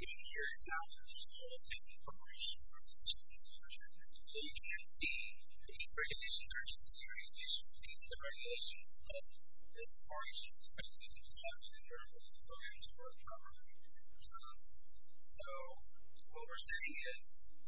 seeing here is not just a single corporation or institution. So you can see these regulations are just the regulations. These are the regulations of this origin, especially if you have to your program to work properly. So what we're saying is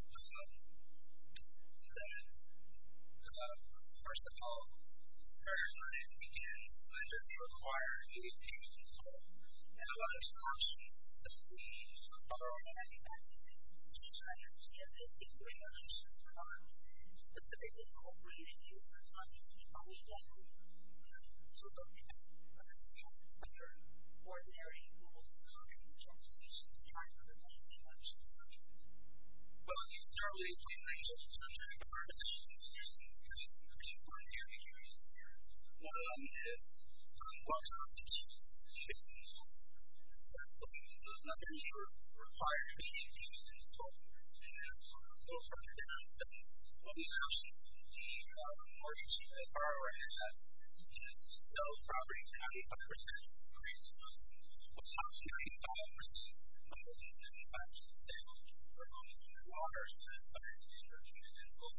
that first of all, paradigm begins under the required immediate payment in full. And a lot of the options that we borrow money back in, just trying to understand this, these regulations are not specifically incorporated into the funding people we get. So they'll be under ordinary rules of contract interpretations trying to relate the election contract. Well, you start with a plain language contract propositions, and there's some pretty important ambiguities here. One of them is what constitutes payment in full. It says another year required immediate payment in full. And then a little further down it says what the options the mortgage borrower has is to sell property for 95% increase what's happening 95% of those 95% sale or loans underwater satisfied and are paid in full.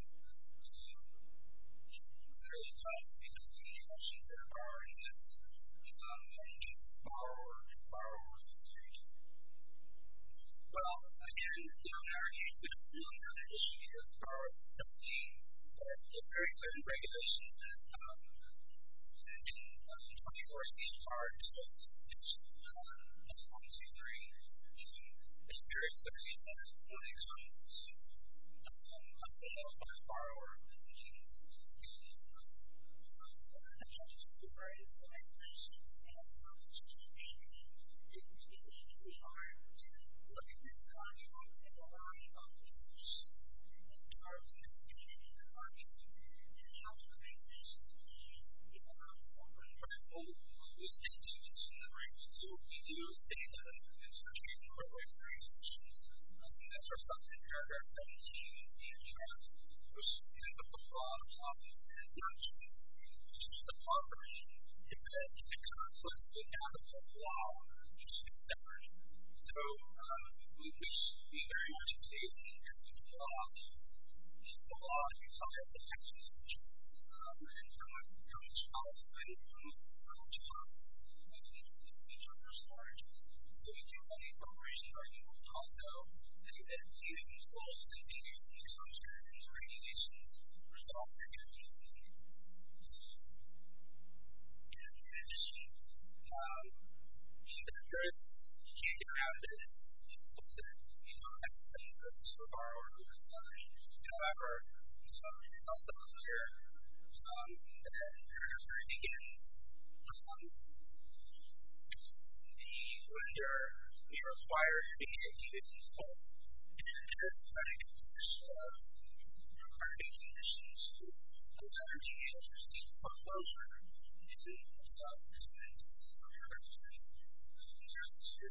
Clearly does because the options that are borrowing this and borrower's estate. Well, again, in our case, we don't really have that issue because the borrower's estate, but it's very clear in regulations that in 24 CFR 206.123, it very clearly says when it comes to a sale by a borrower, this means the state is not right into the regulations and constitutional payment. We are to look at this contract and rely on the conditions and terms as stated in the contract and how the regulations play in the incorporated. Well, we say to mention the regulatory, we do say that it's actually incorporated regulations. That's reflected in paragraph 17 of the trust, which is kind of the law of laws. It's not just a law version. It's that if it conflicts with applicable law, it should be separate. So we very much believe in the law is the law that applies the tax restrictions and from which follows many rules from which follows the speech of personal origins. So we do have a corporation argument. We also think that payment in full is ambiguous in the contract and the regulations resolve the ambiguity. In addition, there is, you can't get around it, it's explicit. You don't have to send this to a borrower who is lying. However, it's also clear that paragraph 3 begins the lender may require immediate payment in full. And it is a very good position of requiring conditions to lender being able to receive foreclosure and comment on paragraph 3. Just to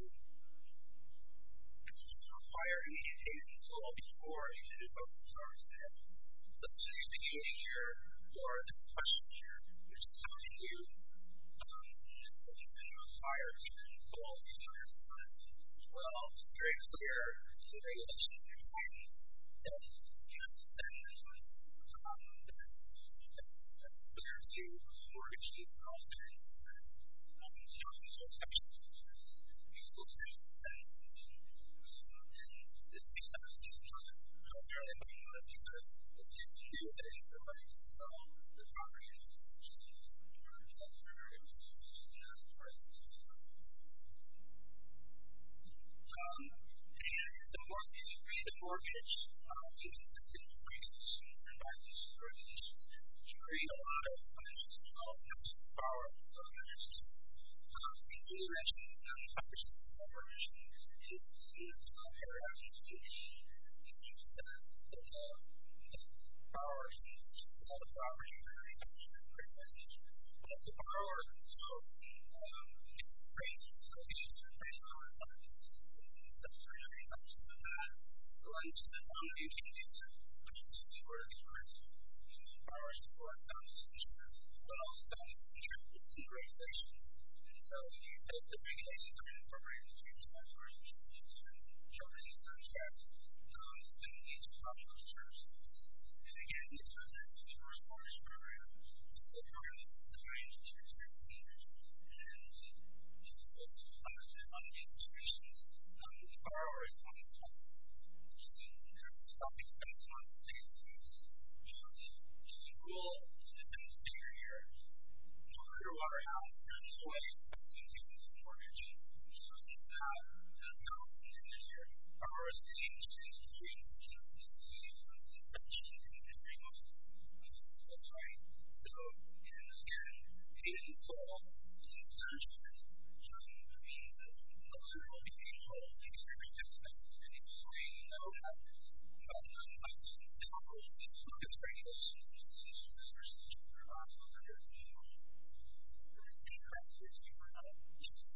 require immediate payment in full before you can invoke the power of sale. So there's an ambiguity here, or this question here, which is how can you require payment in full in order to first? Well, it's very clear in the regulations and guidance that you have to send notice that's clear to mortgagees and all kinds of things. You don't use those special notices. These will tend to send something. And this case, obviously, is not primarily by notice because it's used to do with it in the right to sell the property and use it to receive that's very abuse. It's just not a presence of stuff. And is the mortgage inconsistent with regulations and violations of regulations? You create a lot of financial results, not just the borrower, but also lenders too. And you mentioned this 95% sale provision is in paragraph 18A. It says that the borrower can sell the property for 95% percentage. But if the borrower goes and gets appraised, so he gets appraised on the surface, sells for 95% of that, the lender says, you can't do that. This is the word of the appraisal. The borrower says, well, that's not his insurance. But also, it's not his insurance. It's in the regulations. And so if you say the regulations are incorporated into your tax order, you should need to show there's no way it's to mortgage. It's not, that's not what's intended here. Our exchange is between section and remote. That's right. So, and again, paid in full in statute means that the lender will be paid full to get everything back. And if you know that about 95% of sale rules, if you look at the regulations, you see that there's lenders there's any creditors you were not just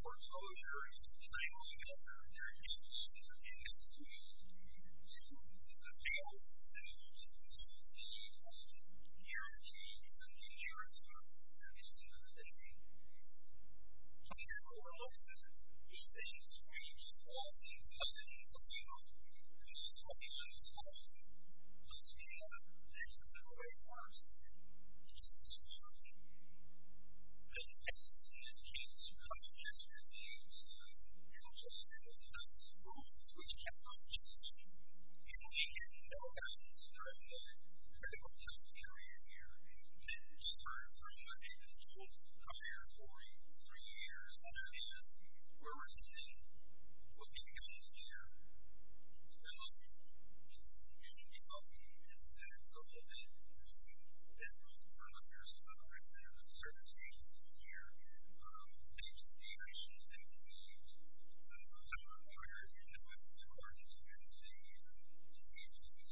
foreclosure and titling of their names and to avail themselves of the guarantee and the insurance service at the end of the day. Plaintiff overlooks that. He thinks we just all see nothing in something else who's just walking on this policy. So it's that's not the way it works. It's just working. The defendants in this case come yesterday to counsel and defense rules which kept on changing. And we had no guidance during the critical time period here. And just for Monday, the tools prior for 3 years, and we're receiving what we guys here. You know, it's a little bit different for others under the circumstances here. Things would be actually they believed required in the West accordance with the agencies.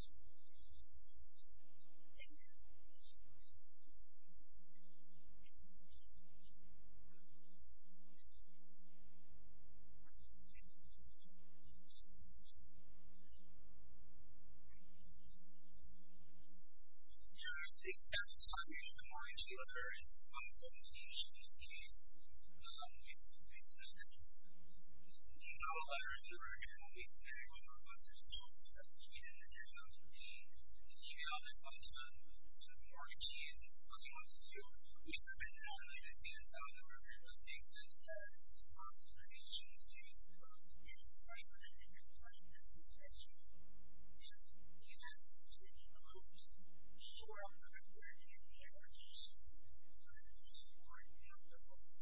At the time, the mortgage dealer is one of the litigation in this case. We submitted the email letters that were here when we submitted with requesters to show that we didn't have the email that comes to the mortgagees and what they want to do. We submitted that, and I just see this out in the record, but they said that it's response to litigation in this case. It's a question that they can apply to this inspection. If you have to include shore up the record in the applications, so that the support and the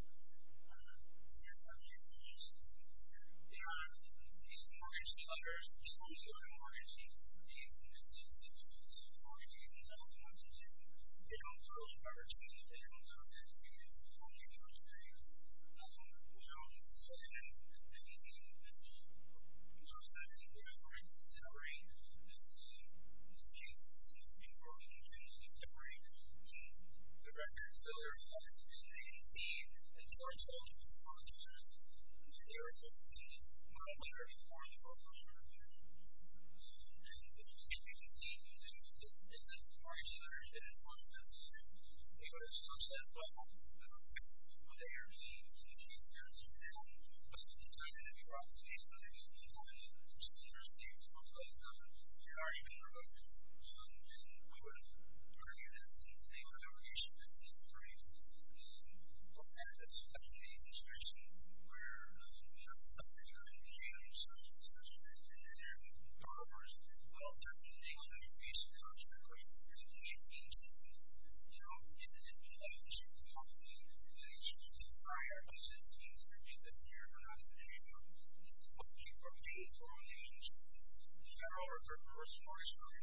applications they are these mortgage dealers, they only go to mortgagees. These institutes of mortgagees and tell them what to do. They don't go to mortgagees, they don't go to because they only go to banks. So then anything that goes that anywhere for it to separate this case is important to generally separate the records that are reflected and they can see that they were told to foreclosures. They were told to send this one letter before the foreclosure occurred. And you can see this business mortgage dealer that is much less than they would have still said, well, those taxes were there, and the case there is down. But at the time that we brought this case, the time that the university was foreclosed on, it had already been revoked. And I would have argued that since they were abrogation business in place, looking at this family situation where somebody couldn't change service specialist and their borrowers, well, that's an illegal abrogation contract, right? And the insurance, in the life insurance policy, the insurance is prior, which is the insurance this year, we're not going to pay for. This is what people are paying for on the insurance. The Federal Reserve Mortgage Program